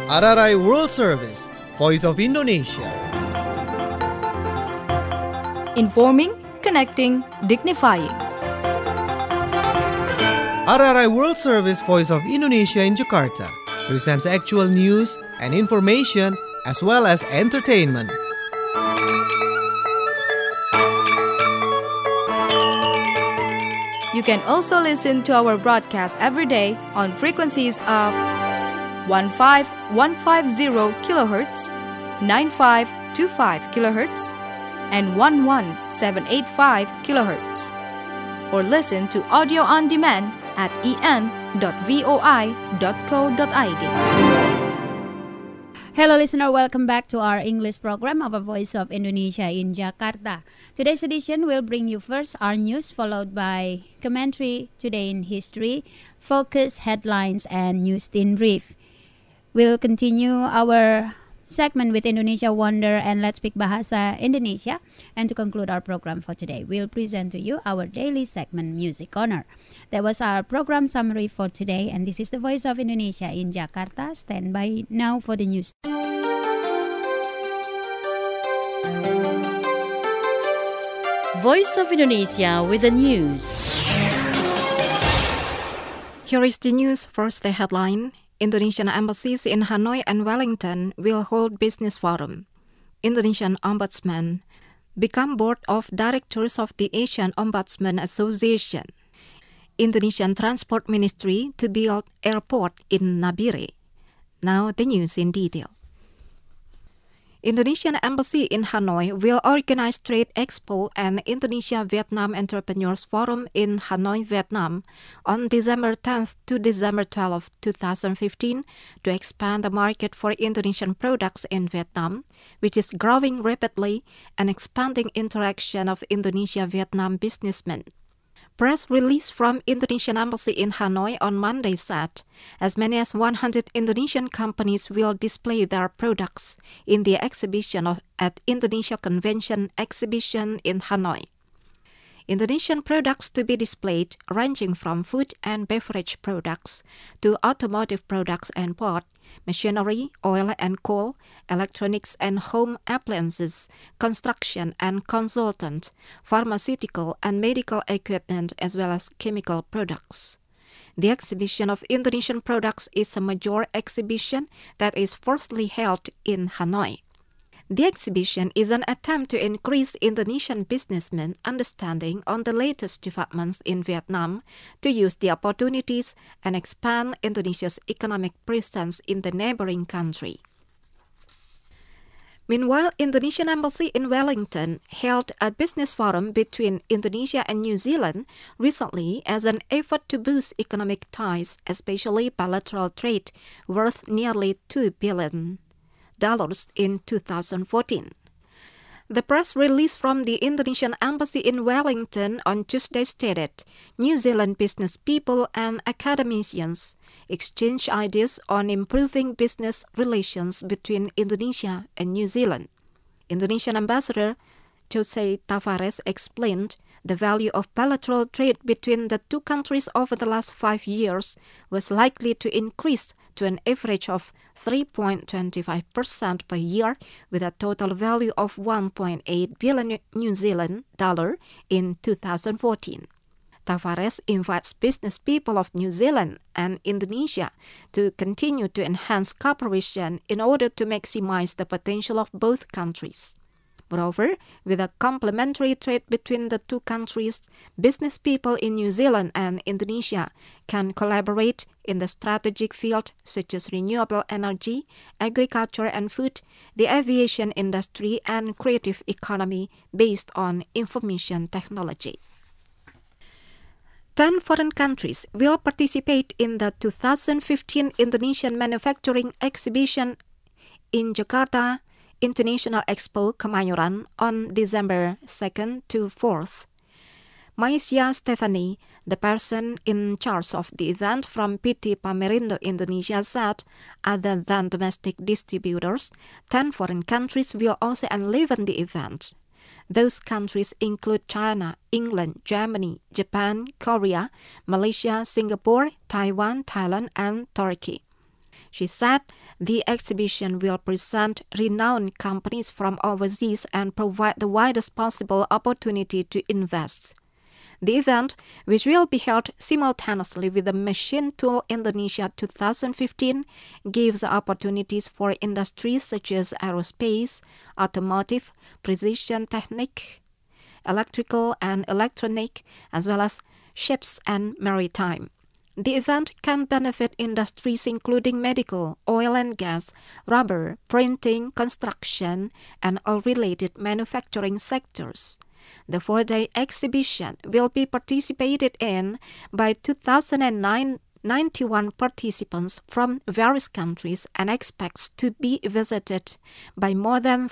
RRI World Service, Voice of Indonesia. Informing, connecting, dignifying. RRI World Service, Voice of Indonesia in Jakarta presents actual news and information as well as entertainment. You can also listen to our broadcast every day on frequencies of 15150 kHz, 9525 kHz, and 11785 kHz. Or listen to audio on demand at en.voi.co.id. Hello listener, welcome back to our English program of a Voice of Indonesia in Jakarta. Today's edition will bring you first our news, followed by commentary, Today in History, focus, headlines, and news in brief. We'll continue our segment with Indonesia Wonder and Let's Speak Bahasa Indonesia. And to conclude our program for today, we'll present to you our daily segment Music Corner. That was our program summary for today, and this is the Voice of Indonesia in Jakarta. Stand by now for the news. Voice of Indonesia with the news. Here is the news. First, the headline. Indonesian embassies in Hanoi and Wellington will hold business forum. Indonesian Ombudsman become board of directors of the Asian Ombudsman Association. Indonesian Transport Ministry to build airport in Nabire. Now the news in detail. Indonesian Embassy in Hanoi will organize Trade Expo and Indonesia-Vietnam Entrepreneurs Forum in Hanoi, Vietnam on December 10th to December 12th, 2015 to expand the market for Indonesian products in Vietnam, which is growing rapidly, and expanding interaction of Indonesia-Vietnam businessmen. Press release from Indonesian Embassy in Hanoi on Monday said as many as 100 Indonesian companies will display their products in the exhibition at Indonesia Convention Exhibition in Hanoi. Indonesian products to be displayed ranging from food and beverage products to automotive products and port, machinery, oil and coal, electronics and home appliances, construction and consultant, pharmaceutical and medical equipment, as well as chemical products. The exhibition of Indonesian products is a major exhibition that is firstly held in Hanoi. The exhibition is an attempt to increase Indonesian businessmen' understanding on the latest developments in Vietnam to use the opportunities and expand Indonesia's economic presence in the neighboring country. Meanwhile, Indonesian Embassy in Wellington held a business forum between Indonesia and New Zealand recently as an effort to boost economic ties, especially bilateral trade, worth nearly $2 billion in 2014. The press release from the Indonesian Embassy in Wellington on Tuesday stated New Zealand business people and academicians exchanged ideas on improving business relations between Indonesia and New Zealand. Indonesian Ambassador Jose Tavares explained the value of bilateral trade between the two countries over the last 5 years was likely to increase to an average of 3.25% per year with a total value of 1.8 billion New Zealand dollar in 2014. Tavares invites business people of New Zealand and Indonesia to continue to enhance cooperation in order to maximize the potential of both countries. Moreover, with a complementary trade between the two countries, business people in New Zealand and Indonesia can collaborate in the strategic field such as renewable energy, agriculture and food, the aviation industry, and creative economy based on information technology. 10 foreign countries will participate in the 2015 Indonesian Manufacturing Exhibition in Jakarta International Expo Kemayoran on December 2nd to 4th. Maisya Stephanie, the person in charge of the event from PT Pamerindo Indonesia, said other than domestic distributors, 10 foreign countries will also enliven the event. Those countries include China, England, Germany, Japan, Korea, Malaysia, Singapore, Taiwan, Thailand, and Turkey. She said the exhibition will present renowned companies from overseas and provide the widest possible opportunity to invest. The event, which will be held simultaneously with the Machine Tool Indonesia 2015, gives opportunities for industries such as aerospace, automotive, precision technique, electrical and electronic, as well as ships and maritime. The event can benefit industries including medical, oil and gas, rubber, printing, construction, and all related manufacturing sectors. The 4-day exhibition will be participated in by 2,091 participants from various countries and expects to be visited by more than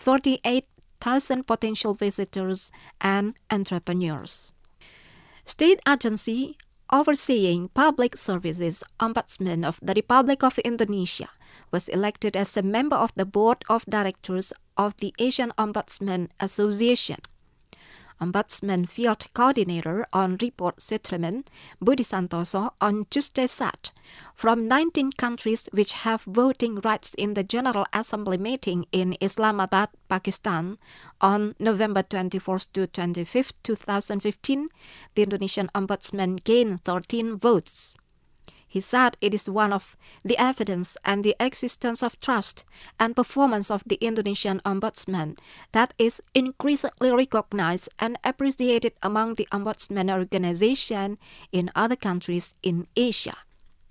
38,000 potential visitors and entrepreneurs. State Agency Overseeing Public Services Ombudsman of the Republic of Indonesia was elected as a member of the Board of Directors of the Asian Ombudsman Association. Ombudsman Field Coordinator on Report Settlement, Budi Santoso, on Tuesday said, from 19 countries which have voting rights in the General Assembly meeting in Islamabad, Pakistan, on November 24th to 25th, 2015, the Indonesian Ombudsman gained 13 votes. He said it is one of the evidence and the existence of trust and performance of the Indonesian Ombudsman that is increasingly recognized and appreciated among the Ombudsman organization in other countries in Asia.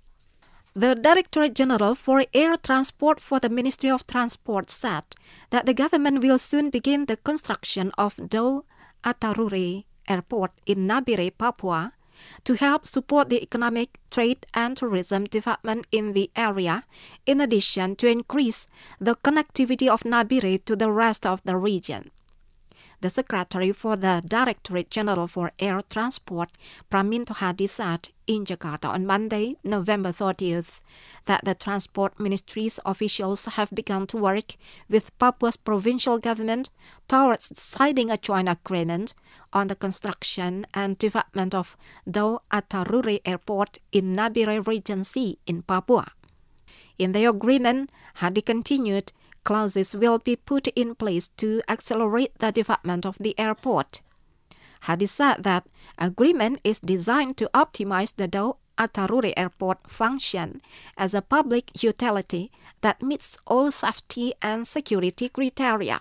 The Directorate General for Air Transport for the Ministry of Transport said that the government will soon begin the construction of Dau Atarure Airport in Nabire, Papua, to help support the economic, trade, and tourism development in the area, in addition to increase the connectivity of Nabire to the rest of the region. The Secretary for the Directorate General for Air Transport, Praminto Hadi, said in Jakarta on Monday, November 30th, that the Transport Ministry's officials have begun to work with Papua's provincial government towards signing a joint agreement on the construction and development of Dau Atarure Airport in Nabire Regency in Papua. In the agreement, Hadi continued, clauses will be put in place to accelerate the development of the airport. Hadi said that agreement is designed to optimize the Dau Atarure Airport function as a public utility that meets all safety and security criteria.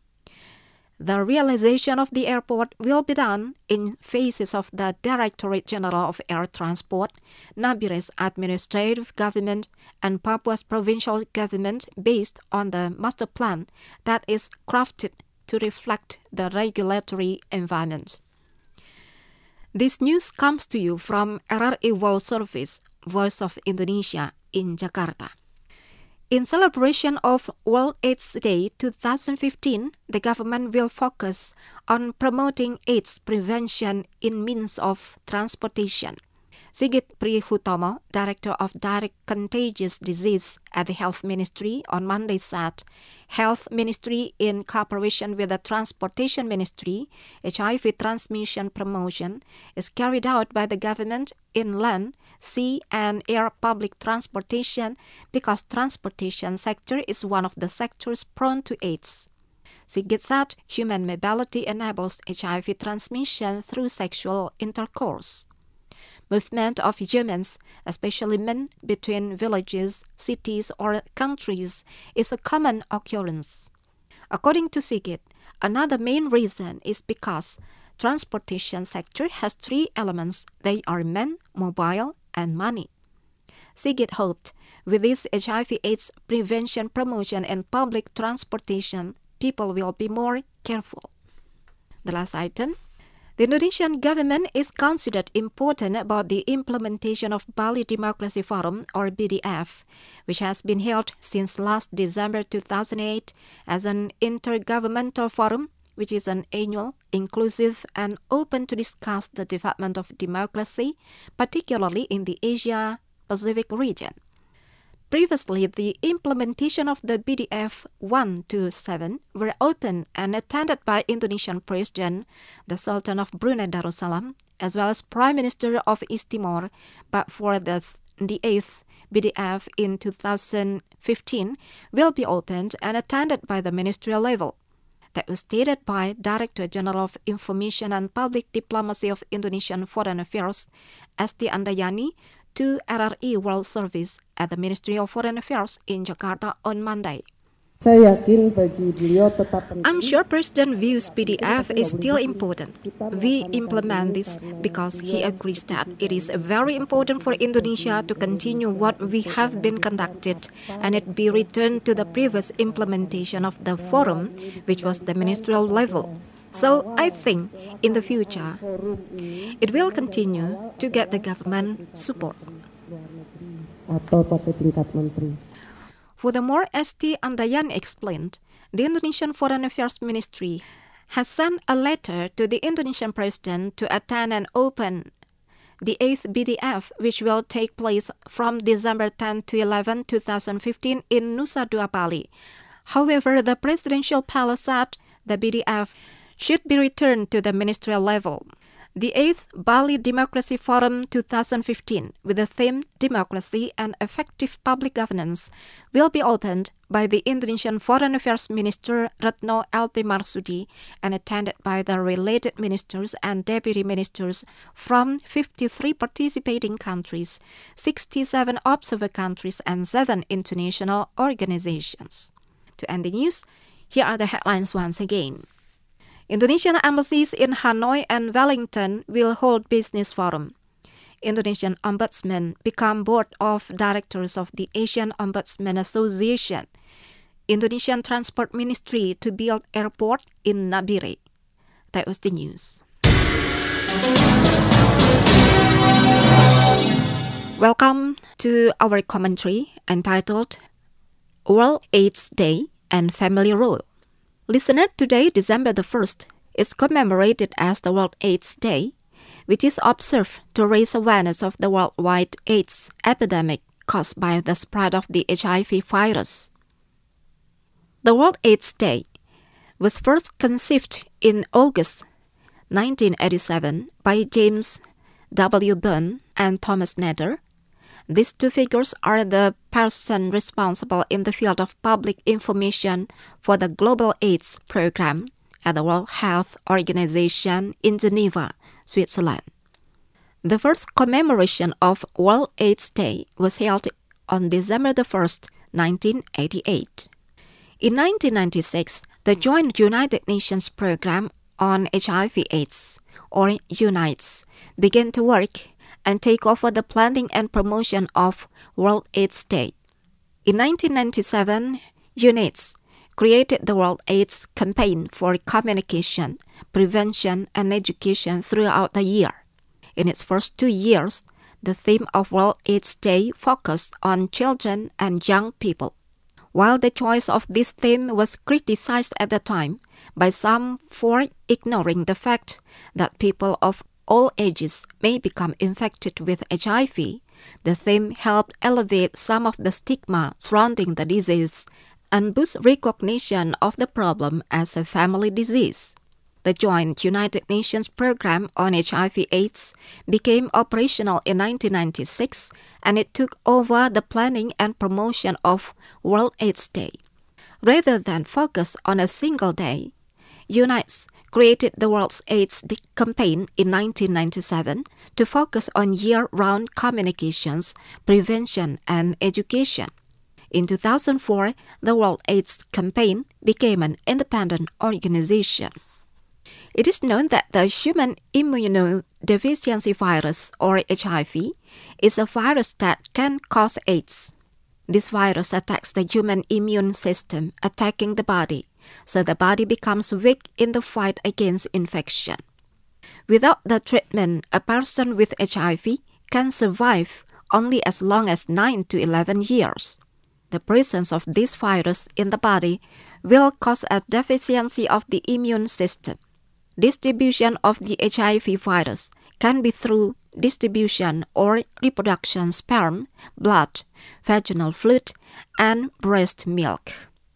The realization of the airport will be done in phases of the Directorate General of Air Transport, Nabire's administrative government, and Papua's provincial government based on the master plan that is crafted to reflect the regulatory environment. This news comes to you from RRI World Service, Voice of Indonesia in Jakarta. In celebration of World AIDS Day 2015, the government will focus on promoting AIDS prevention in means of transportation. Sigit Prihutomo, Director of Direct Contagious Disease at the Health Ministry, on Monday said, Health Ministry, in cooperation with the Transportation Ministry, HIV transmission promotion is carried out by the government in land, sea, and air public transportation because transportation sector is one of the sectors prone to AIDS. Sigit said human mobility enables HIV transmission through sexual intercourse. Movement of humans, especially men, between villages, cities, or countries is a common occurrence. According to Sigit, another main reason is because transportation sector has three elements. They are men, mobile, and money. Sigit hoped with this HIV/AIDS prevention promotion and public transportation, people will be more careful. The last item. The Indonesian government is considered important about the implementation of Bali Democracy Forum, or BDF, which has been held since last December 2008 as an intergovernmental forum, which is an annual, inclusive, and open to discuss the development of democracy, particularly in the Asia-Pacific region. Previously, the implementation of the BDF 1 to 7 were open and attended by Indonesian President, the Sultan of Brunei Darussalam, as well as Prime Minister of East Timor, but for the the 8th BDF in 2015 will be opened and attended by the ministerial level. That was stated by Director General of Information and Public Diplomacy of Indonesian Foreign Affairs, Esti Andayani, to RRI World Service at the Ministry of Foreign Affairs in Jakarta on Monday. I'm sure President views PDF is still important. We implement this because he agrees that it is very important for Indonesia to continue what we have been conducted and it be returned to the previous implementation of the forum, which was the ministerial level. So I think in the future, it will continue to get the government support. Furthermore, Esti Andayani explained, the Indonesian Foreign Affairs Ministry has sent a letter to the Indonesian President to attend and open the 8th BDF, which will take place from December 10 to 11, 2015 in Nusa Dua Bali. However, the Presidential Palace said the BDF should be returned to the ministerial level. The 8th Bali Democracy Forum 2015, with the theme Democracy and Effective Public Governance, will be opened by the Indonesian Foreign Affairs Minister Retno LP Marsudi and attended by the related ministers and deputy ministers from 53 participating countries, 67 observer countries, and 7 international organizations. To end the news, here are the headlines once again. Indonesian embassies in Hanoi and Wellington will hold business forum. Indonesian Ombudsman become board of directors of the Asian Ombudsman Association. Indonesian Transport Ministry to build airport in Nabire. That was the news. Welcome to our commentary entitled World AIDS Day and Family Role. Listener, today, December the 1st, is commemorated as the World AIDS Day, which is observed to raise awareness of the worldwide AIDS epidemic caused by the spread of the HIV virus. The World AIDS Day was first conceived in August 1987 by James W. Byrne and Thomas Nether. These two figures are the persons responsible in the field of public information for the Global AIDS Program at the World Health Organization in Geneva, Switzerland. The first commemoration of World AIDS Day was held on December 1st, 1988. In 1996, the Joint United Nations Program on HIV/AIDS, or UNAIDS, began to work and take over the planning and promotion of World AIDS Day. In 1997, UNAIDS created the World AIDS Campaign for communication, prevention, and education throughout the year. In its first 2 years, the theme of World AIDS Day focused on children and young people. While the choice of this theme was criticized at the time by some for ignoring the fact that people of all ages may become infected with HIV, the theme helped elevate some of the stigma surrounding the disease and boost recognition of the problem as a family disease. The Joint United Nations Program on HIV/AIDS became operational in 1996, and it took over the planning and promotion of World AIDS Day. Rather than focus on a single day, UNAIDS created the World AIDS Day campaign in 1997 to focus on year-round communications, prevention, and education. In 2004, the World AIDS campaign became an independent organization. It is known that the human immunodeficiency virus, or HIV, is a virus that can cause AIDS. This virus attacks the human immune system, attacking the body, so the body becomes weak in the fight against infection. Without the treatment, a person with HIV can survive only as long as 9 to 11 years. The presence of this virus in the body will cause a deficiency of the immune system. Distribution of the HIV virus can be through distribution or reproduction sperm, blood, vaginal fluid, and breast milk.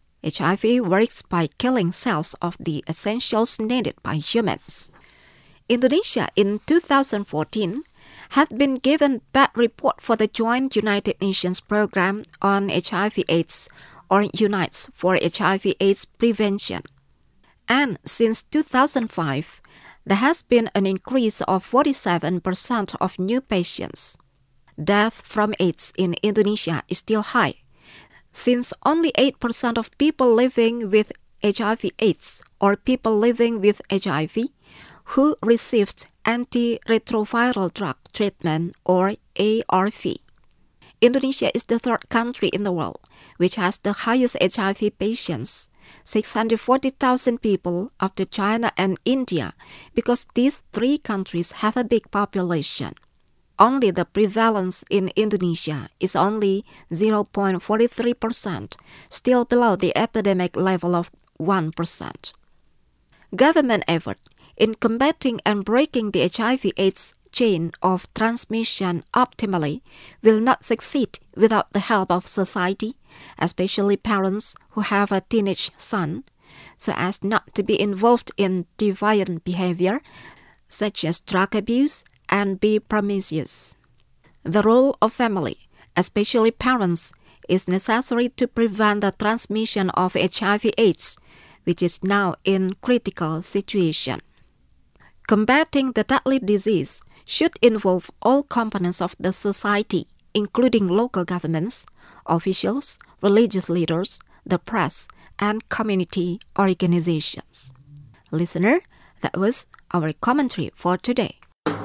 HIV works by killing cells of the essentials needed by humans. Indonesia in 2014 had been given bad report for the joint United Nations program on HIV/AIDS, or UNITES for HIV/AIDS prevention. And since 2005, there has been an increase of 47% of new patients. Death from AIDS in Indonesia is still high, since only 8% of people living with HIV/AIDS or people living with HIV who received antiretroviral drug treatment or ARV. Indonesia is the third country in the world which has the highest HIV patients, 640,000 people after China and India, because these three countries have a big population. Only the prevalence in Indonesia is only 0.43%, still below the epidemic level of 1%. Government effort in combating and breaking the HIV/AIDS chain of transmission optimally will not succeed without the help of society, especially parents who have a teenage son, so as not to be involved in deviant behavior, such as drug abuse, and be promiscuous. The role of family, especially parents, is necessary to prevent the transmission of HIV/AIDS, which is now in critical situation. Combating the deadly disease should involve all components of the society, including local governments, officials, religious leaders, the press, and community organizations. Listener, that was our commentary for today.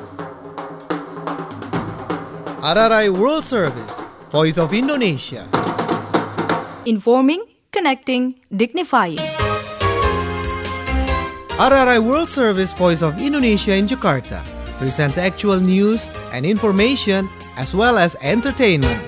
RRI World Service, Voice of Indonesia. Informing, connecting, dignifying. RRI World Service, Voice of Indonesia in Jakarta presents actual news and information as well as entertainment.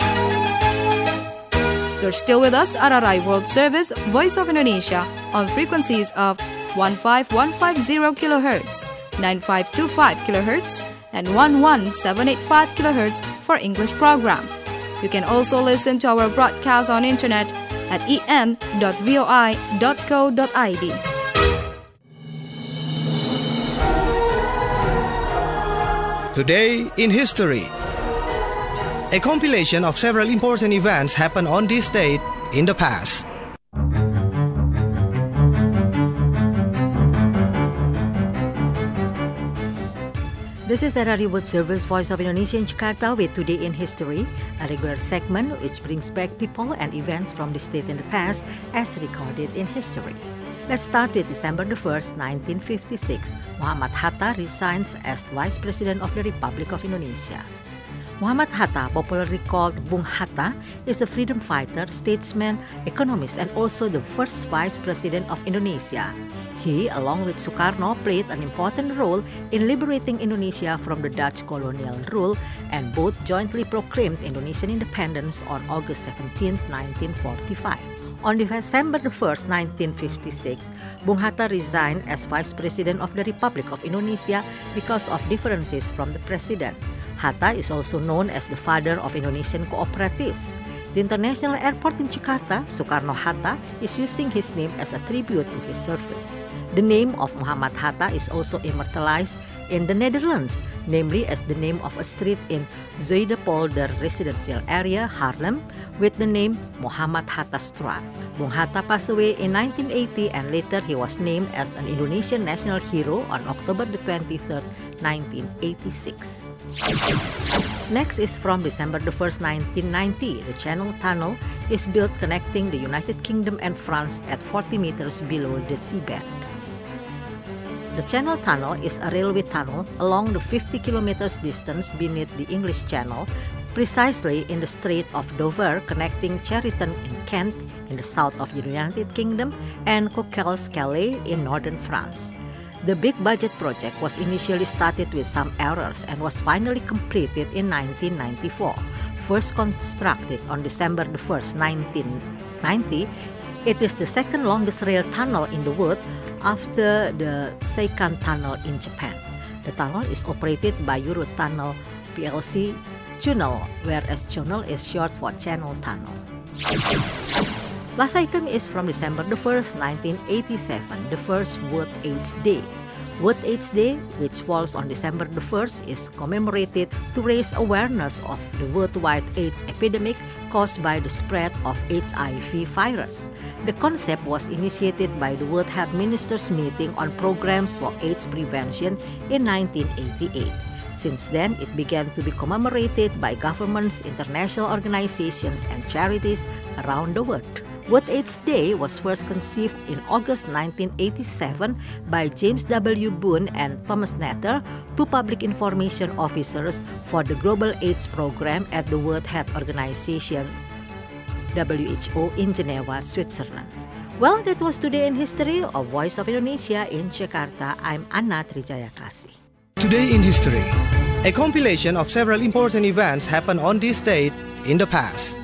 You're still with us, RRI World Service, Voice of Indonesia, on frequencies of 15150 kHz, 9525 kHz, and 11785 kHz for English program. You can also listen to our broadcast on internet at en.voi.co.id. Today in History. A compilation of several important events happened on this date in the past. This is RRI World Service, Voice of Indonesia in Jakarta with Today in History, a regular segment which brings back people and events from this date in the past as recorded in history. Let's start with December 1st, 1956. Muhammad Hatta resigns as Vice President of the Republic of Indonesia. Muhammad Hatta, popularly called Bung Hatta, is a freedom fighter, statesman, economist, and also the first Vice President of Indonesia. He, along with Sukarno, played an important role in liberating Indonesia from the Dutch colonial rule, and both jointly proclaimed Indonesian independence on August 17, 1945. On December 1st, 1956, Bung Hatta resigned as Vice President of the Republic of Indonesia because of differences from the President. Hatta is also known as the father of Indonesian cooperatives. The International Airport in Jakarta, Soekarno-Hatta, is using his name as a tribute to his service. The name of Muhammad Hatta is also immortalized in the Netherlands, namely as the name of a street in Zuidapolder residential area, Haarlem, with the name Muhammad Hatta Straat. Bung Hatta passed away in 1980 and later he was named as an Indonesian national hero on October 23rd, 1986. Next is from December 1st, 1990. The Channel Tunnel is built connecting the United Kingdom and France at 40 meters below the seabed. The Channel Tunnel is a railway tunnel along the 50 kilometers distance beneath the English Channel, precisely in the Strait of Dover, connecting Cheriton in Kent in the south of the United Kingdom and Coquelles-Calais in northern France. The big budget project was initially started with some errors and was finally completed in 1994. First constructed on December 1st, 1990, it is the second longest rail tunnel in the world after the Seikan Tunnel in Japan. The tunnel is operated by Eurotunnel plc Channel, whereas Channel is short for Channel Tunnel. Last item is from December 1st, 1987, the first World AIDS Day. World AIDS Day, which falls on December the 1st, is commemorated to raise awareness of the worldwide AIDS epidemic caused by the spread of HIV virus. The concept was initiated by the World Health Ministers meeting on programs for AIDS prevention in 1988. Since then, it began to be commemorated by governments, international organizations, and charities around the world. World AIDS Day was first conceived in August 1987 by James W. Boone and Thomas Netter, two public information officers for the Global AIDS Program at the World Health Organization, WHO, in Geneva, Switzerland. Well, that was Today in History of Voice of Indonesia in Jakarta. I'm Anna Trijayakasi. Today in History, a compilation of several important events happened on this date in the past.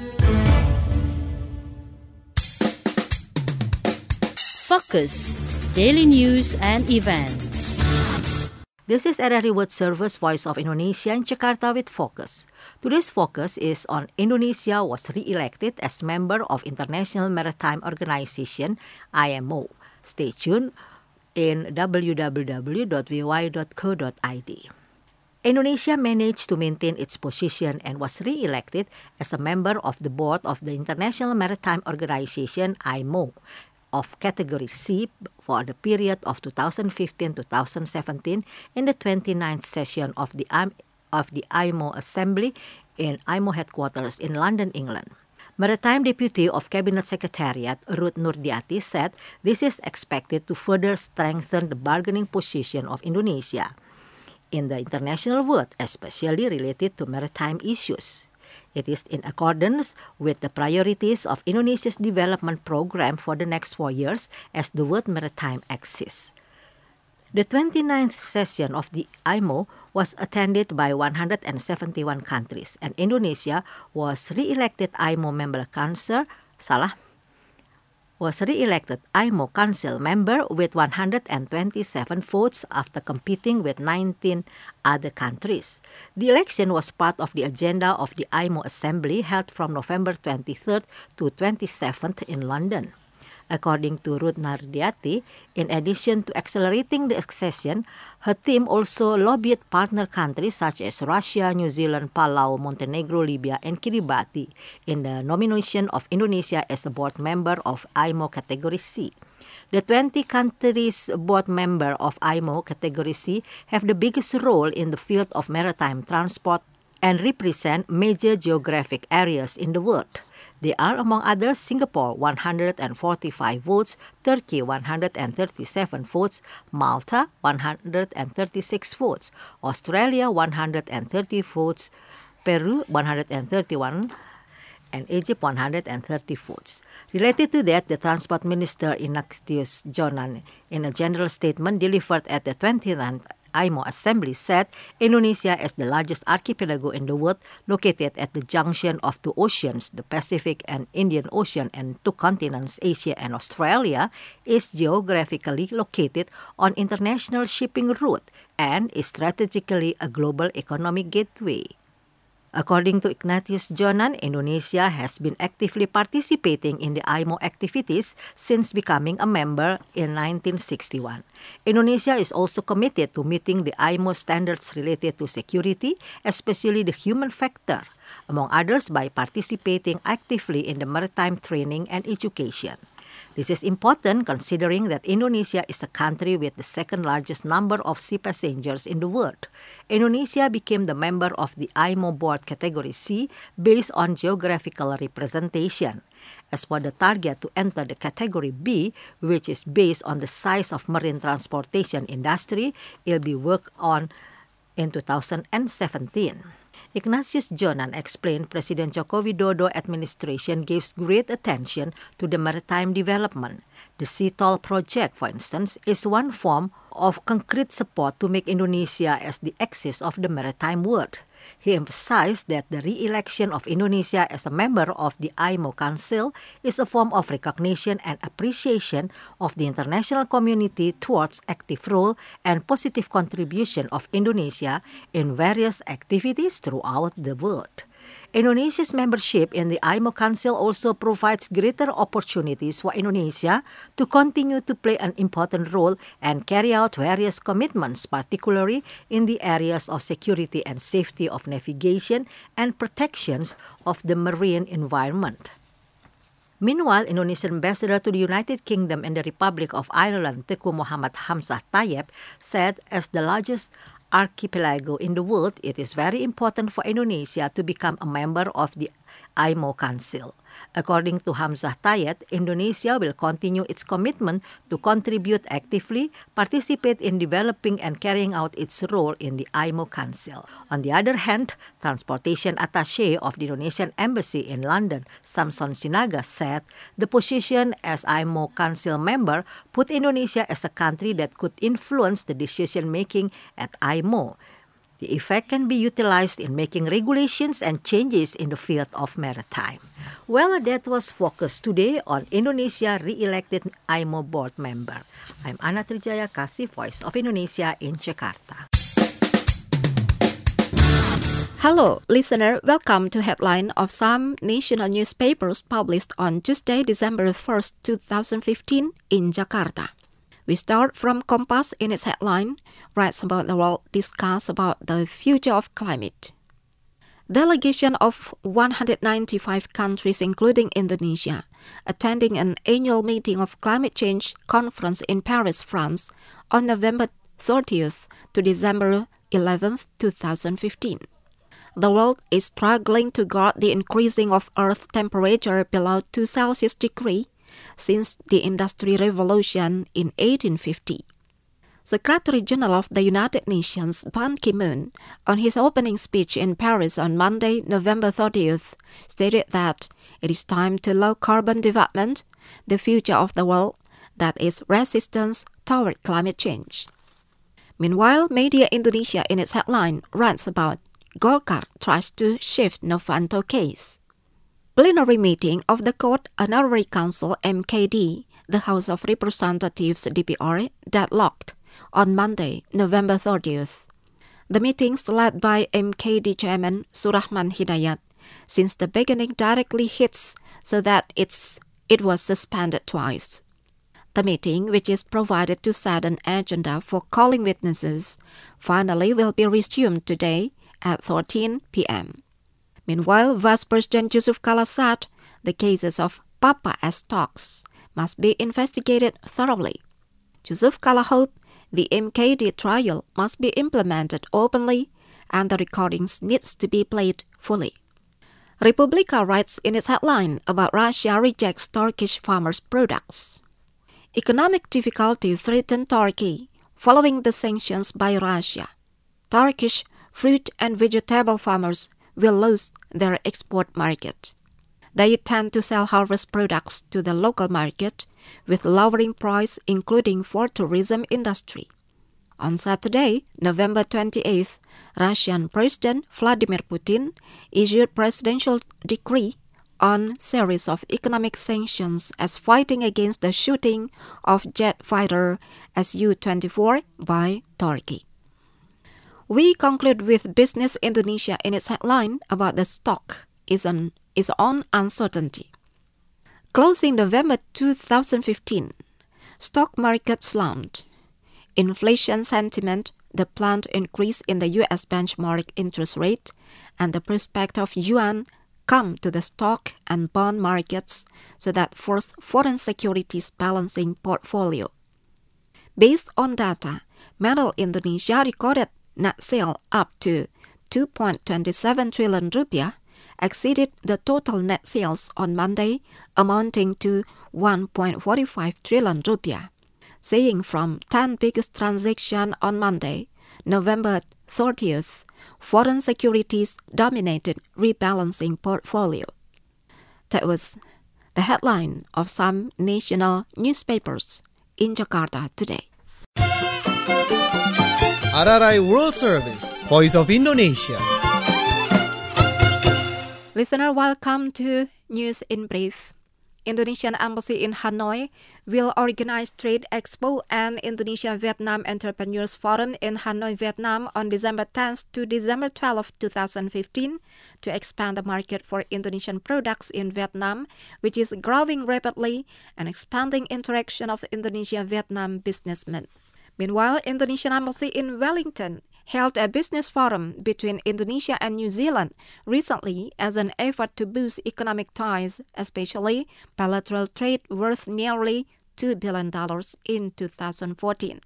Focus, daily news and events. This is RRI World Service Voice of Indonesia in Jakarta with Focus. Today's focus is on Indonesia was re-elected as member of International Maritime Organization, IMO. Stay tuned in www.voa.co.id. Indonesia managed to maintain its position and was re-elected as a member of the board of the International Maritime Organization, IMO, of Category C for the period of 2015-2017 in the 29th session of the IMO Assembly in IMO headquarters in London, England. Maritime Deputy of Cabinet Secretariat Ruth Nurdiati said this is expected to further strengthen the bargaining position of Indonesia in the international world, especially related to maritime issues. It is in accordance with the priorities of Indonesia's development program for the next 4 years as the World Maritime Axis. The 29th session of the IMO was attended by 171 countries, and Indonesia was re-elected IMO Council member with 127 votes after competing with 19 other countries. The election was part of the agenda of the IMO Assembly held from November 23rd to 27th in London. According to Ruth Nurdiati, in addition to accelerating the accession, her team also lobbied partner countries such as Russia, New Zealand, Palau, Montenegro, Libya, and Kiribati in the nomination of Indonesia as a board member of IMO Category C. The 20 countries board member of IMO Category C have the biggest role in the field of maritime transport and represent major geographic areas in the world. They are, among others, Singapore 145 votes, Turkey 137 votes, Malta 136 votes, Australia 130 votes, Peru 131, and Egypt 130 votes. Related to that, the Transport Minister Ignatius Jonan, in a general statement delivered at the 29th IMO Assembly, said Indonesia is the largest archipelago in the world, located at the junction of two oceans, the Pacific and Indian Ocean, and two continents, Asia and Australia, is geographically located on international shipping route and is strategically a global economic gateway. According to Ignatius Jonan, Indonesia has been actively participating in the IMO activities since becoming a member in 1961. Indonesia is also committed to meeting the IMO standards related to security, especially the human factor, among others by participating actively in the maritime training and education. This is important considering that Indonesia is the country with the second largest number of sea passengers in the world. Indonesia became the member of the IMO Board Category C based on geographical representation. As for the target to enter the Category B, which is based on the size of marine transportation industry, it will be worked on in 2017. Ignatius Jonan explained President Joko Widodo administration gives great attention to the maritime development. The Sea Toll project, for instance, is one form of concrete support to make Indonesia as the axis of the maritime world. He emphasized that the re-election of Indonesia as a member of the IMO Council is a form of recognition and appreciation of the international community towards active role and positive contribution of Indonesia in various activities throughout the world. Indonesia's membership in the IMO Council also provides greater opportunities for Indonesia to continue to play an important role and carry out various commitments, particularly in the areas of security and safety of navigation and protections of the marine environment. Meanwhile, Indonesian ambassador to the United Kingdom and the Republic of Ireland, Teuku Muhammad Hamzah Tayeb, said as the largest archipelago in the world, it is very important for Indonesia to become a member of the IMO Council. According to Hamzah Tayeb, Indonesia will continue its commitment to contribute actively, participate in developing and carrying out its role in the IMO Council. On the other hand, Transportation Attaché of the Indonesian Embassy in London, Samson Sinaga, said the position as IMO Council member put Indonesia as a country that could influence the decision-making at IMO. The effect can be utilized in making regulations and changes in the field of maritime. Well, that was Focus today on Indonesia re-elected IMO board member. I'm Ana Trijaya Kasih, Voice of Indonesia in Jakarta. Hello, listener. Welcome to Headline of some national newspapers published on Tuesday, December 1st, 2015 in Jakarta. We start from Kompas in its headline, writes about the world discuss about the future of climate. Delegation of 195 countries, including Indonesia, attending an annual meeting of climate change conference in Paris, France, on November 30th to December 11th, 2015. The world is struggling to guard the increasing of Earth's temperature below 2 Celsius degree since the Industrial Revolution in 1850. Secretary General of the United Nations Ban Ki-moon, on his opening speech in Paris on Monday, November 30th, stated that it is time to low-carbon development, the future of the world that is resistance toward climate change. Meanwhile, Media Indonesia in its headline writes about Golkar tries to shift Novanto case. Plenary meeting of the Court Honorary Council MKD, the House of Representatives DPR, deadlocked on Monday, November 30th. The meetings led by MKD Chairman Surahman Hidayat since the beginning directly hits so that it was suspended twice. The meeting, which is provided to set an agenda for calling witnesses, finally will be resumed today at 13 p.m. Meanwhile, Vice President Yusuf Kala said the cases of Papa S. talks must be investigated thoroughly. Yusuf Kala hoped the MKD trial must be implemented openly and the recordings needs to be played fully. Republika writes in its headline about Russia rejects Turkish farmers' products. Economic difficulty threaten Turkey following the sanctions by Russia. Turkish fruit and vegetable farmers will lose their export market. They tend to sell harvest products to the local market with lowering price, including for tourism industry. On Saturday, November 28th, Russian President Vladimir Putin issued presidential decree on series of economic sanctions as fighting against the shooting of jet fighter Su-24 by Turkey. We conclude with Business Indonesia in its headline about the stock is on uncertainty. Closing November 2015, stock market slumped. Inflation sentiment, the planned increase in the U.S. benchmark interest rate, and the prospect of yuan come to the stock and bond markets so that forced foreign securities balancing portfolio. Based on data, Metal Indonesia recorded net sale up to 2.27 trillion rupiah, exceeded the total net sales on Monday, amounting to 1.45 trillion rupiah. Saying from 10 biggest transactions on Monday, November 30th, foreign securities dominated rebalancing portfolio. That was the headline of some national newspapers in Jakarta today. RRI World Service, Voice of Indonesia. Listener, welcome to News in Brief. Indonesian Embassy in Hanoi will organize Trade Expo and Indonesia-Vietnam Entrepreneurs Forum in Hanoi, Vietnam on December 10th to December 12th, 2015 to expand the market for Indonesian products in Vietnam, which is growing rapidly, and expanding interaction of Indonesia-Vietnam businessmen. Meanwhile, Indonesian Embassy in Wellington held a business forum between Indonesia and New Zealand recently as an effort to boost economic ties, especially bilateral trade worth nearly $2 billion in 2014.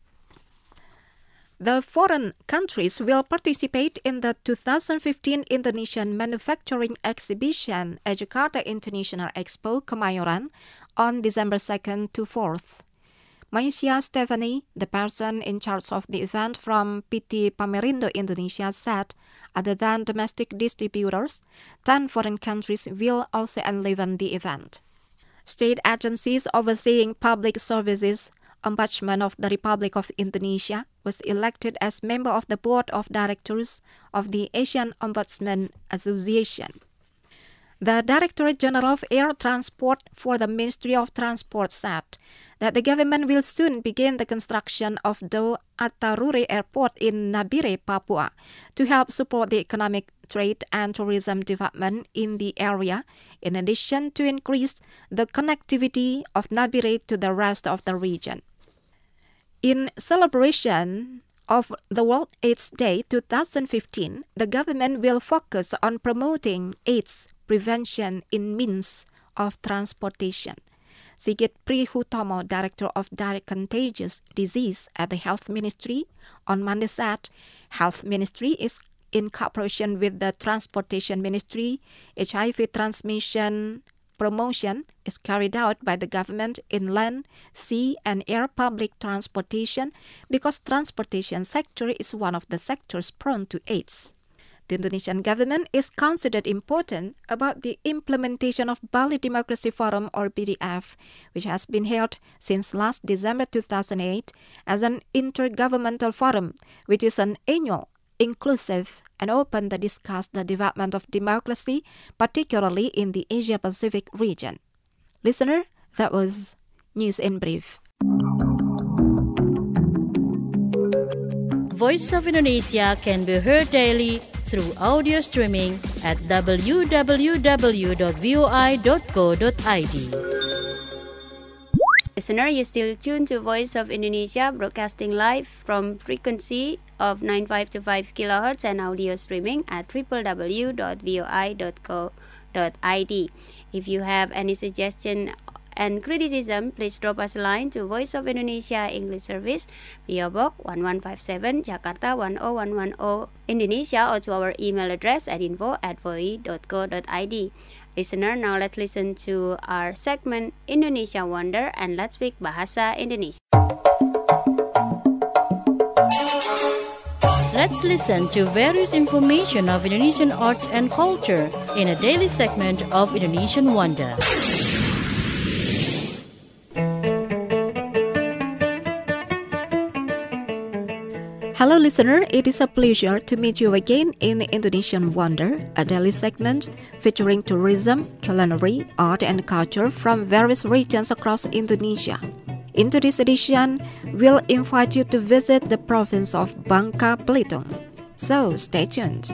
The foreign countries will participate in the 2015 Indonesian Manufacturing Exhibition at Jakarta International Expo, Kemayoran, on December 2nd to 4th. Maisha Stephanie, the person in charge of the event from PT Pamerindo Indonesia, said other than domestic distributors, 10 foreign countries will also enliven the event. State agencies overseeing public services, Ombudsman of the Republic of Indonesia, was elected as member of the board of directors of the Asian Ombudsman Association. The Directorate General of Air Transport for the Ministry of Transport said that the government will soon begin the construction of Do Atarure Airport in Nabire, Papua, to help support the economic, trade and tourism development in the area, in addition to increase the connectivity of Nabire to the rest of the region. In celebration of the World AIDS Day 2015, the government will focus on promoting AIDS prevention in means of transportation. Sigit Prihutomo, Director of Direct Contagious Disease at the Health Ministry, on Monday said, Health Ministry is in cooperation with the Transportation Ministry. HIV transmission promotion is carried out by the government in land, sea and air public transportation because transportation sector is one of the sectors prone to AIDS. The Indonesian government is considered important about the implementation of Bali Democracy Forum or BDF, which has been held since last December 2008 as an intergovernmental forum, which is an annual, inclusive and open to discuss the development of democracy, particularly in the Asia-Pacific region. Listener, that was News in Brief. Voice of Indonesia can be heard daily through audio streaming at www.voi.co.id. Listener, you still tuned to Voice of Indonesia, broadcasting live from frequency of 9525 kHz and audio streaming at www.voi.co.id. If you have any suggestion and criticism, please drop us a line to Voice of Indonesia English Service, PO Box 1157, Jakarta 10110, Indonesia, or to our email address at info@voi.co.id. Listener, now let's listen to our segment Indonesia Wonder and let's speak Bahasa Indonesia. Let's listen to various information of Indonesian arts and culture in a daily segment of Indonesian Wonder. Hello listener, it is a pleasure to meet you again in Indonesian Wonder, a daily segment featuring tourism, culinary, art and culture from various regions across Indonesia. In today's edition, we'll invite you to visit the province of Bangka Belitung. So stay tuned.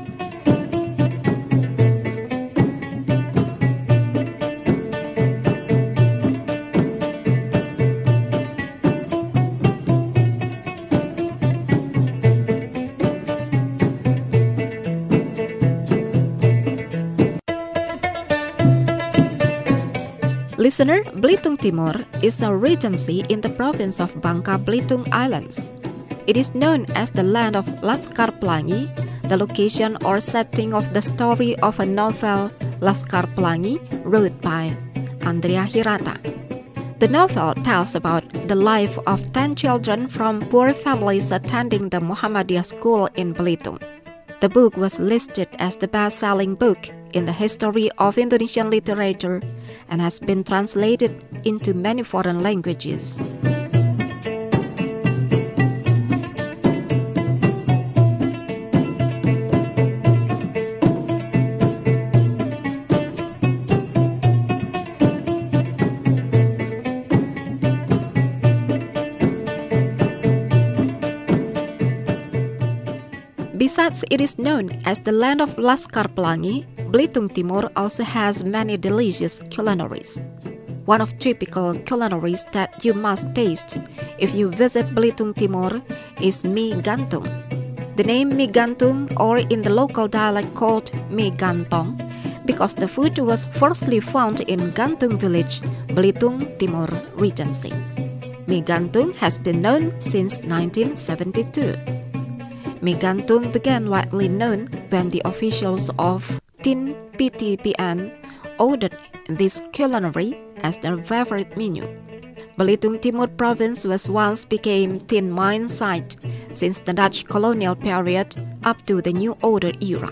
Listener, Belitung Timur is a regency in the province of Bangka Belitung Islands. It is known as the land of Laskar Pelangi, the location or setting of the story of a novel, Laskar Pelangi, wrote by Andrea Hirata. The novel tells about the life of 10 children from poor families attending the Muhammadiyah school in Belitung. The book was listed as the best-selling book in the history of Indonesian literature and has been translated into many foreign languages. Besides it is known as the land of Laskar Pelangi, Belitung Timur also has many delicious culinaries. One of typical culinaries that you must taste if you visit Belitung Timur is mie gantung. The name mie gantung, or in the local dialect called mie gantong, because the food was firstly found in Gantung village, Belitung Timur Regency. Mie gantung has been known since 1972. Mie gantung began widely known when the officials of Tin PTPN ordered this culinary as their favorite menu. Belitung Timur province was once became tin mine site since the Dutch colonial period up to the New Order era.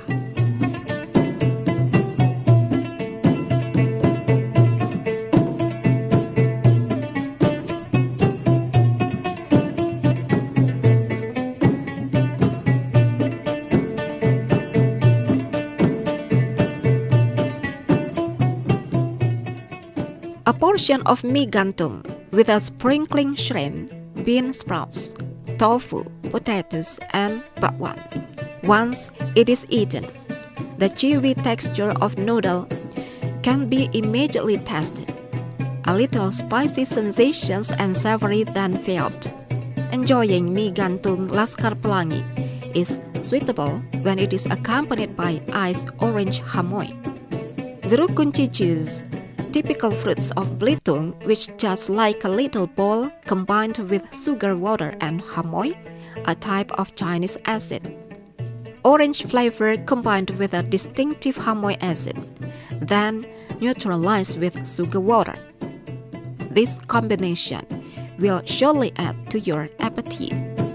A portion of mie gantung with a sprinkling shrimp, bean sprouts, tofu, potatoes, and bakwan. Once it is eaten, the chewy texture of noodle can be immediately tasted. A little spicy sensations and savory then felt. Enjoying mie gantung Laskar Pelangi is suitable when it is accompanied by iced orange hamoy. Jeruk kunci juice, typical fruits of Belitung, which just like a little bowl combined with sugar water and hamoy, a type of Chinese acid. Orange flavor combined with a distinctive hamoy acid, then neutralized with sugar water. This combination will surely add to your appetite.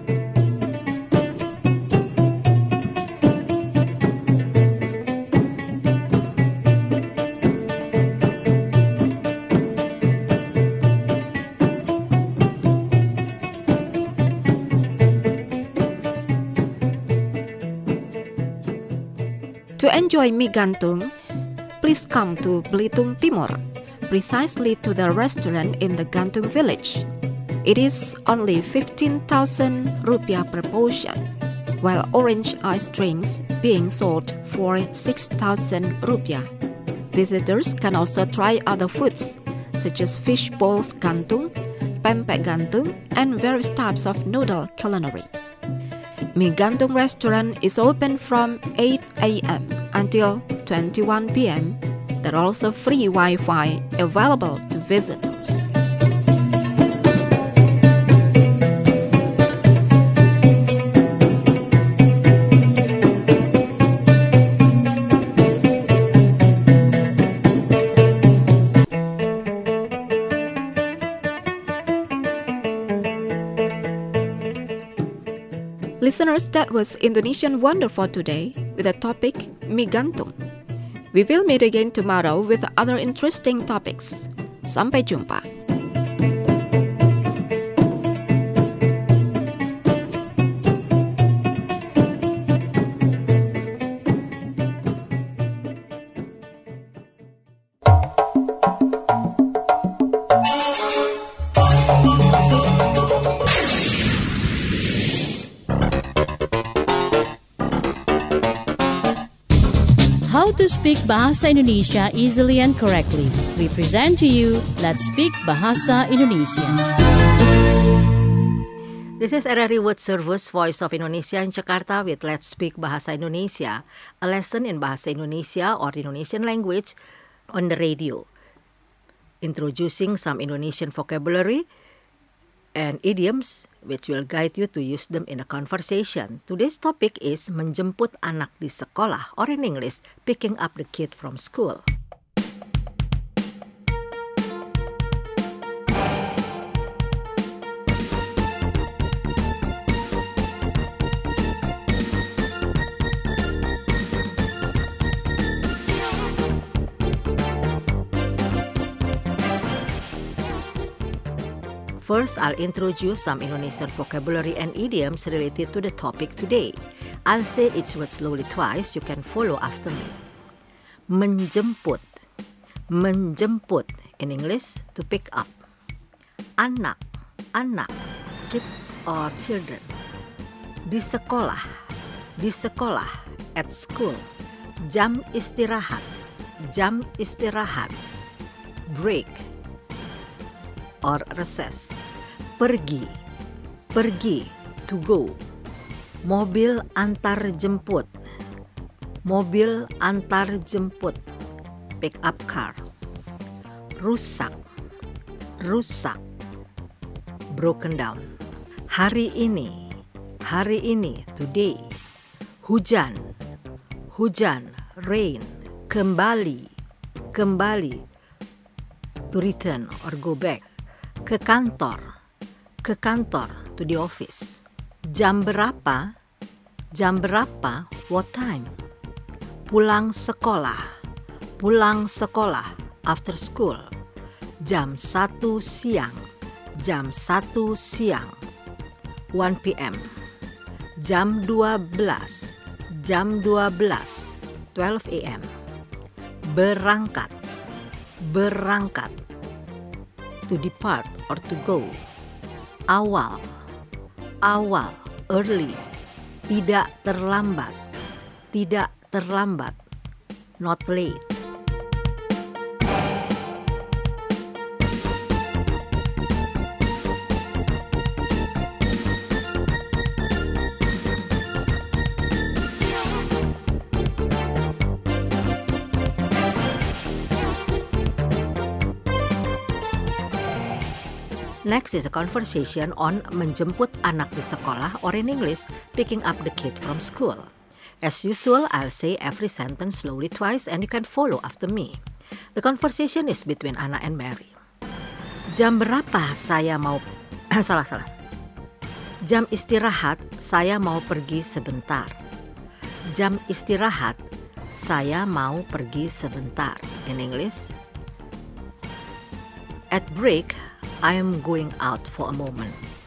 To enjoy mie gantung, please come to Belitung Timur, precisely to the restaurant in the Gantung village. It is only 15,000 rupiah per portion, while orange ice drinks being sold for 6,000 rupiah. Visitors can also try other foods such as fish balls gantung, pempek gantung, and various types of noodle culinary. Mie Gantung restaurant is open from 8 a.m. until 21 p.m. There are also free Wi-Fi available to visitors. Listeners, that was Indonesian Wonder for today with the topic mie gantung. We will meet again tomorrow with other interesting topics. Sampai jumpa. How to speak Bahasa Indonesia easily and correctly. We present to you Let's Speak Bahasa Indonesia. This is RRI World Service, Voice of Indonesia in Jakarta with Let's Speak Bahasa Indonesia, a lesson in Bahasa Indonesia or Indonesian language on the radio. Introducing some Indonesian vocabulary and idioms which will guide you to use them in a conversation. Today's topic is menjemput anak di sekolah, or in English, picking up the kid from school. First, I'll introduce some Indonesian vocabulary and idioms related to the topic today. I'll say each word slowly twice. You can follow after me. Menjemput. Menjemput. In English, to pick up. Anak. Anak. Kids or children. Di sekolah. di sekolah, at school. Jam istirahat, break or recess. Pergi, to go. Mobil antar jemput, pick up car. Rusak, broken down. Hari ini, today. Hujan, rain. Kembali, to return or go back. Ke kantor, to the office. Jam berapa, what time. Pulang sekolah, after school. Jam 1 siang, 1 p.m. Jam 12, 12 a.m. Berangkat, to depart or to go. Awal, early. Tidak terlambat, not late. Next is a conversation on menjemput anak di sekolah, or in English, picking up the kid from school. As usual, I'll say every sentence slowly twice and you can follow after me. The conversation is between Anna and Mary. Jam berapa saya mau... salah. Jam istirahat, saya mau pergi sebentar. Jam istirahat, saya mau pergi sebentar. In English, at break, I am going out for a moment.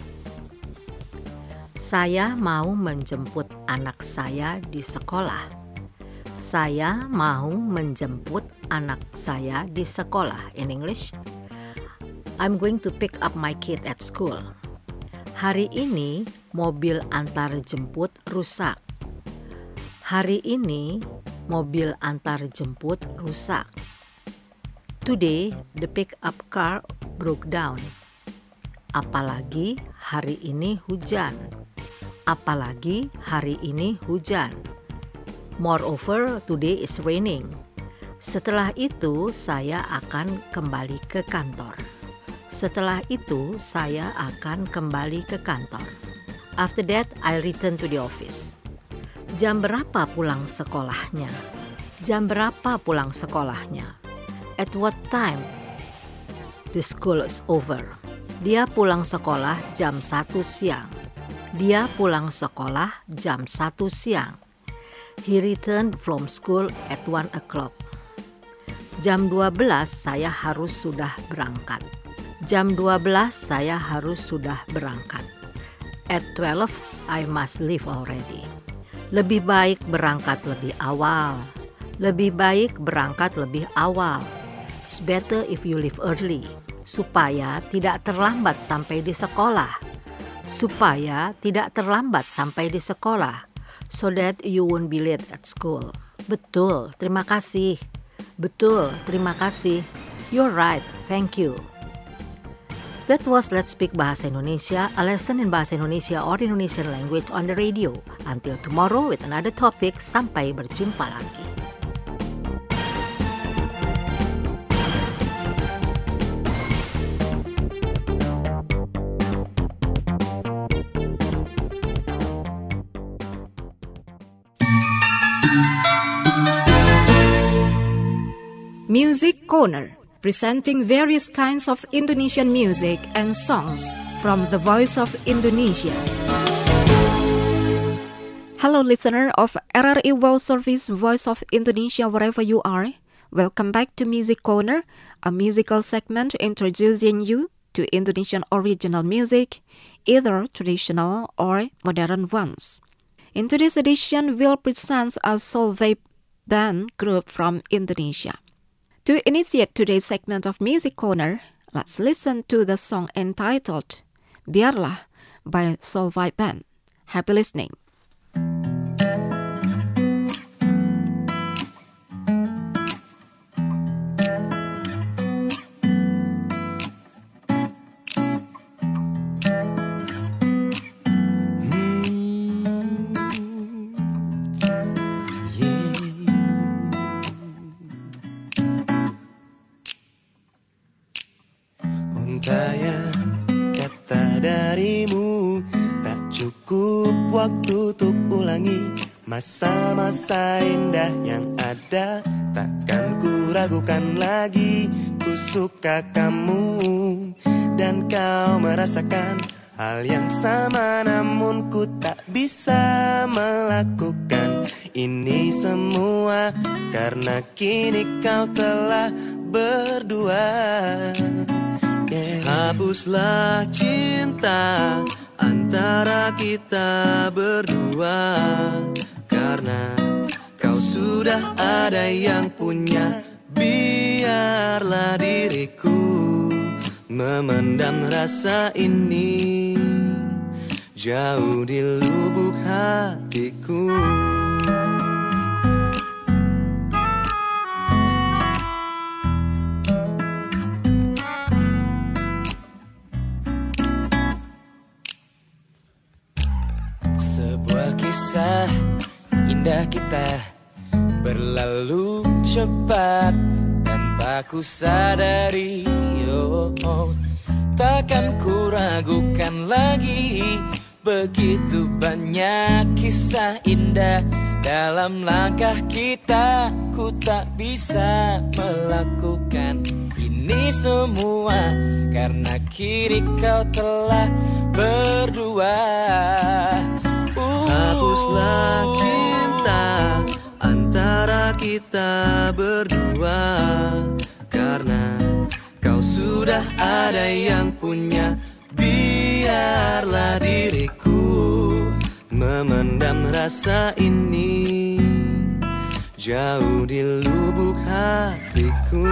Saya mau menjemput anak saya di sekolah. Saya mau menjemput anak saya di sekolah. In English, I'm going to pick up my kid at school. Hari ini mobil antar jemput rusak. Hari ini mobil antar jemput rusak. Today, the pick-up car broke down. Apalagi hari ini hujan. Moreover, today is raining. Setelah itu, saya akan kembali ke kantor. After that, I'll return to the office. Jam berapa pulang sekolahnya? At what time the school is over? Dia pulang sekolah jam 1 siang. He returned from school at 1 o'clock. Jam 12 saya harus sudah berangkat. At 12 I must leave already. Lebih baik berangkat lebih awal. It's better if you leave early, supaya tidak terlambat sampai di sekolah. So that you won't be late at school. Betul, terima kasih. You're right, thank you. That was Let's Speak Bahasa Indonesia, a lesson in Bahasa Indonesia or Indonesian language on the radio. Until tomorrow with another topic, sampai berjumpa lagi. Music Corner, presenting various kinds of Indonesian music and songs from the Voice of Indonesia. Hello listener of RRI World Service Voice of Indonesia wherever you are. Welcome back to Music Corner, a musical segment introducing you to Indonesian original music, either traditional or modern ones. In today's edition, we'll present a soul vape band group from Indonesia. To initiate today's segment of Music Corner, let's listen to the song entitled Biarlah by Soul Vibe Band. Happy listening. waktu untuk ulangi masa-masa indah yang ada. Takkan ku ragukan lagi, ku suka kamu dan kau merasakan hal yang sama, namun ku tak bisa melakukan ini semua karena kini kau telah berdua. Hapuslah cinta antara kita berdua, karena kau sudah ada yang punya. Biarlah diriku memendam rasa ini jauh di lubuk hatiku. Sebuah kisah indah kita berlalu cepat tanpa ku sadari. Takkan ku ragukan lagi, begitu banyak kisah indah dalam langkah kita. Ku tak bisa melakukan ini semua karena kini kau telah berdua. Hapuslah cinta antara kita berdua, karena kau sudah ada yang punya. Biarlah diriku memendam rasa ini jauh di lubuk hatiku.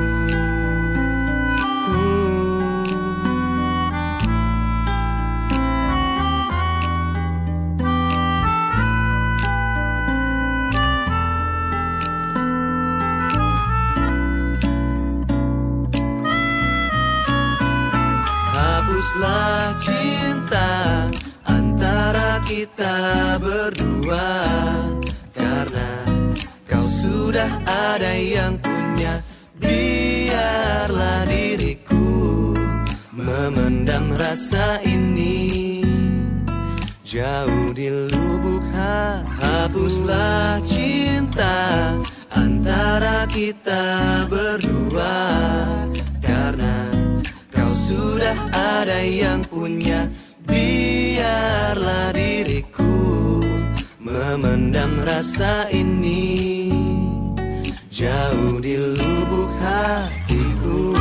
Hapuslah cinta antara kita berdua, karena kau sudah ada yang punya. Biarlah diriku memendam rasa ini jauh di lubuk hati. Hapuslah cinta antara kita berdua, karena kau sudah ada yang punya. Biarlah diriku memendam rasa ini jauh di lubuk hatiku.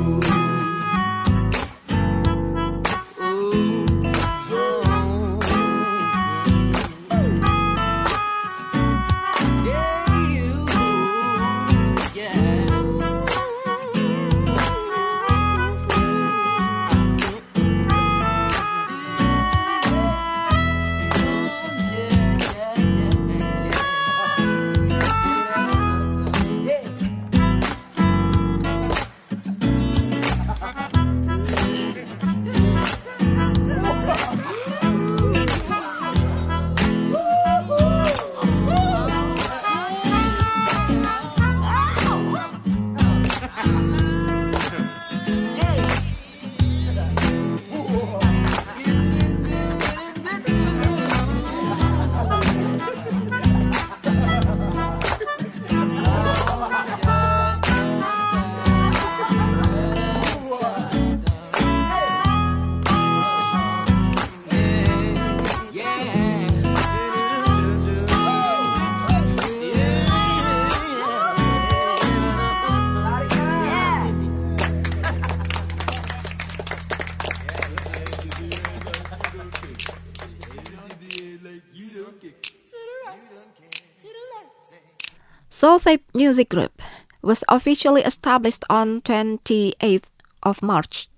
Soul Vape Music Group was officially established on 28th of March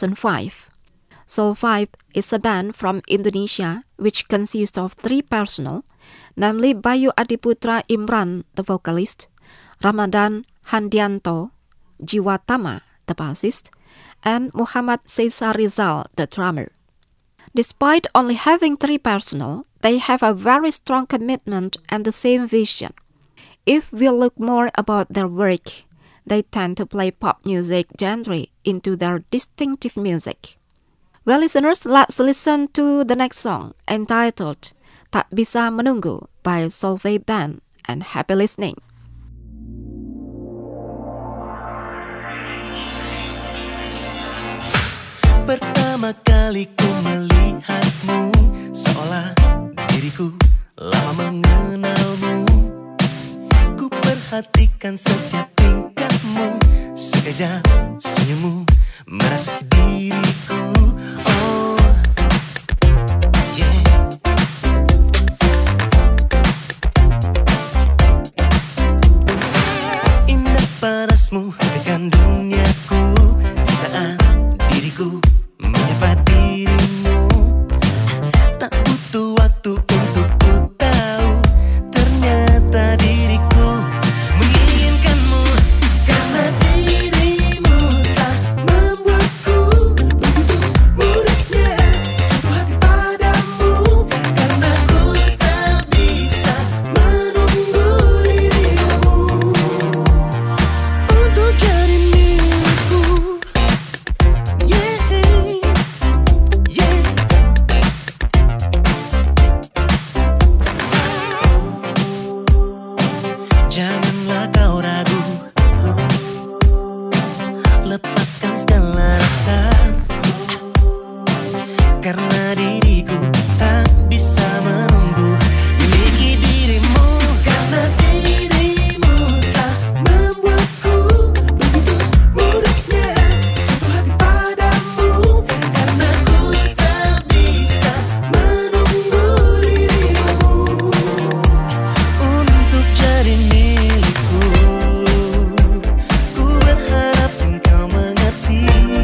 2005. Soul Vape is a band from Indonesia which consists of 3 personnel, namely Bayu Adiputra Imran, the vocalist, Ramadan Handianto Jiwatama, the bassist, and Muhammad Caesar Rizal, the drummer. Despite only having 3 personnel, they have a very strong commitment and the same vision. If we look more about their work, they tend to play pop music genre into their distinctive music. Well, listeners, let's listen to the next song entitled Tak Bisa Menunggu by Solveig Band, and happy listening. Pertama kali ku melihatmu, seolah diriku lama mengenalmu. Ku perhatikan setiap tingkahmu, sekejap senyummu merasuki diriku. Oh, yeah. Indah parasmu tekan duniaku di saat diriku menyapa dirimu. Tak butuh waktu untuk ku tahu, ternyata diriku menginginkanmu. Karena dirimu tak membuatku begitu mudahnya jatuh hati padamu. Karena ku tak bisa menunggu dirimu untuk jadi milikku. Janganlah kau ragu, lepaskan segala rasa, karena diriku tak bisa menunggu miliki dirimu. Karena dirimu tak membuatku begitu mudahnya jatuh hati padamu. Karena ku tak bisa menunggu dirimu untuk jadi milikku. Ku berharap engkau mengerti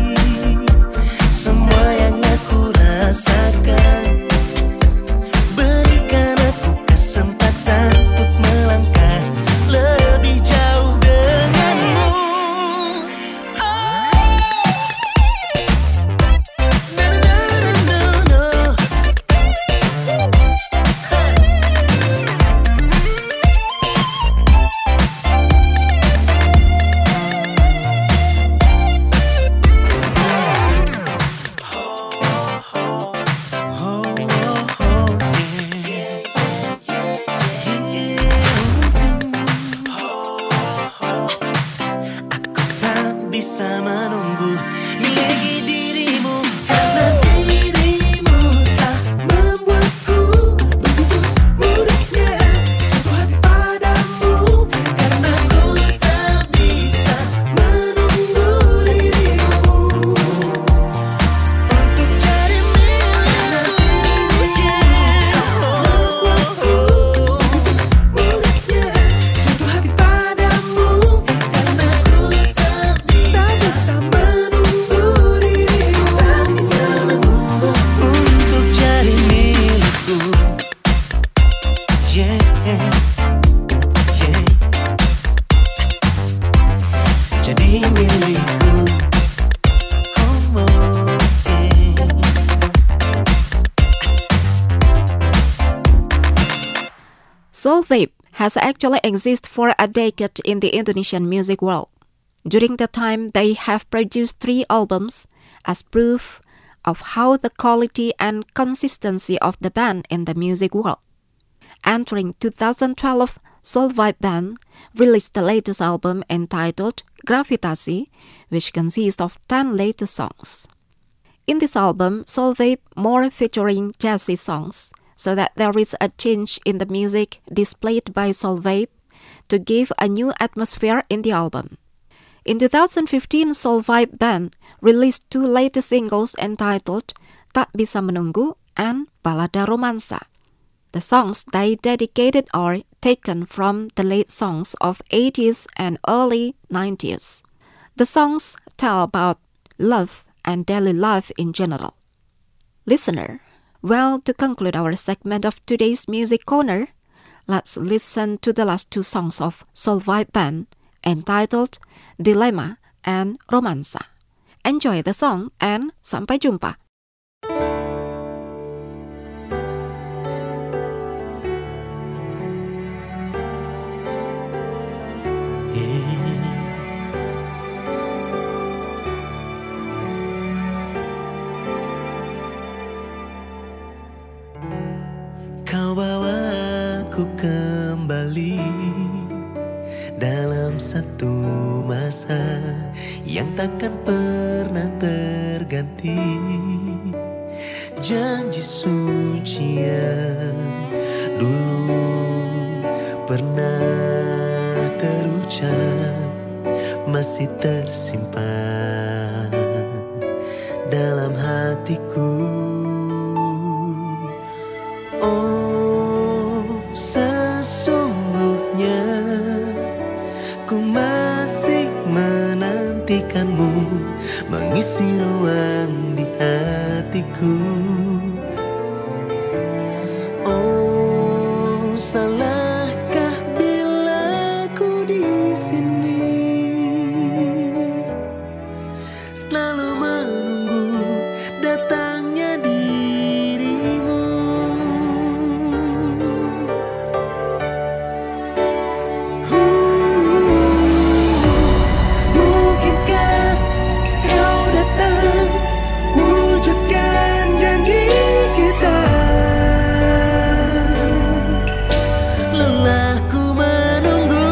semua yang aku rasakan. Berikan aku kesempatan untuk melangkah lebih jauh denganmu. Oh, na na na na na. Bisa menunggu miliki dirimu. Karena dirimu tak membuatku begitu mudahnya jatuh hati padamu. Karena ku tak bisa menunggu dirimu untuk jadi milikku. Mudahnya jatuh hati padamu. Karena ku tak bisa menunggu dirimu. Tak bisa menunggu untuk jadi milikku. Yeah, yeah. Jadi milikku. Oh, yeah. Solveig has actually existed for a decade in the Indonesian music world. During the time, they have produced 3 albums as proof of how the quality and consistency of the band in the music world. Entering 2012, Solveig Band released the latest album entitled Gravitasi, which consists of 10 latest songs. In this album, Solveig more featuring jazzy songs, so that there is a change in the music displayed by Solveig to give a new atmosphere in the album. In 2015, Solveig Band released 2 latest singles entitled Tak Bisa Menunggu and Balada Romansa. The songs they dedicated are taken from the late songs of 80s and early 90s. The songs tell about love and daily life in general. Listener, well, to conclude our segment of today's music corner, let's listen to the last 2 songs of Solveig Band entitled Dilemma and Romansa. Enjoy the song and sampai jumpa. Kau ku kembali dalam satu masa yang takkan pernah terganti. Janji suci yang dulu pernah terucap masih tersimpan dalam hatiku. Oh, sesungguhnya ku masih menantikanmu mengisi ruang di hatiku. Oh, salahkah bila ku di sini selalu menunggu datangnya dirimu. Mungkinkah kau datang wujudkan janji kita? Lelahku menunggu.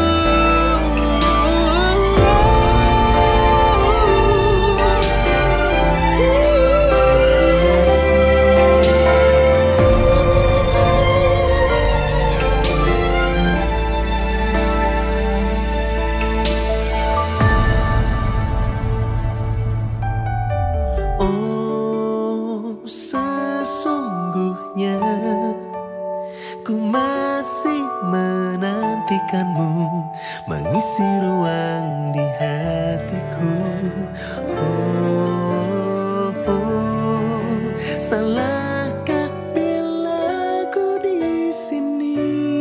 Oh, sesungguhnya ku masih menantikanmu mengisi ruang di hatiku. Salahkah bila ku di sini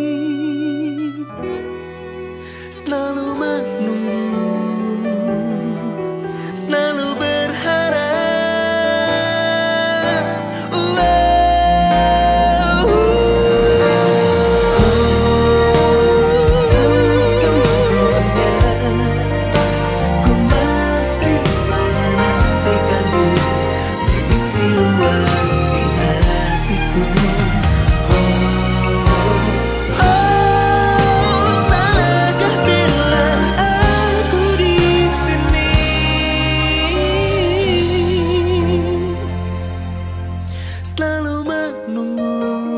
selalu menunggu, selalu berharap. Selalu menunggu,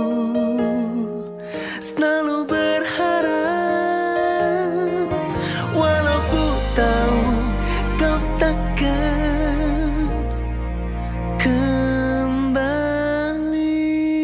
selalu berharap, walau ku tahu kau takkan kembali.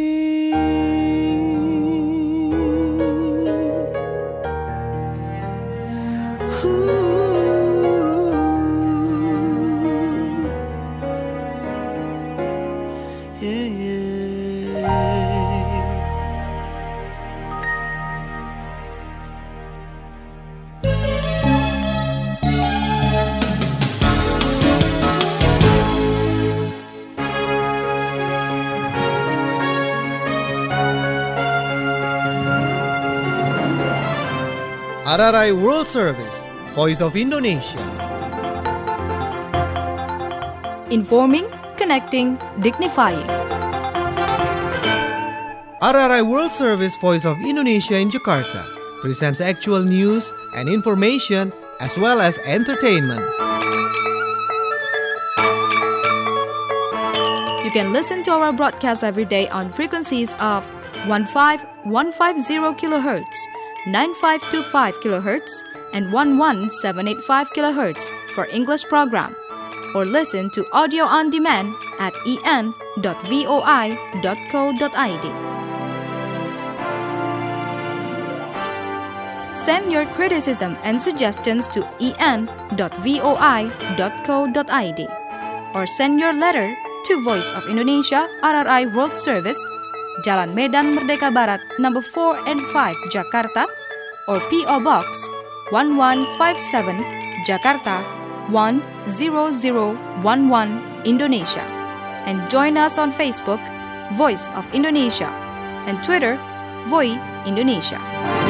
RRI World Service, Voice of Indonesia. Informing, connecting, dignifying. RRI World Service, Voice of Indonesia in Jakarta presents actual news and information as well as entertainment. You can listen to our broadcast every day on frequencies of 15150 kHz, 9525 kHz, and 11785 kHz for English program, or listen to audio on demand at en.voi.co.id. Send your criticism and suggestions to en.voi.co.id, or send your letter to Voice of Indonesia, RRI World Service, Jalan Medan Merdeka Barat, number 4 and 5, Jakarta, or P.O. Box 1157, Jakarta 10011, Indonesia. And join us on Facebook, Voice of Indonesia, and Twitter, Voi Indonesia.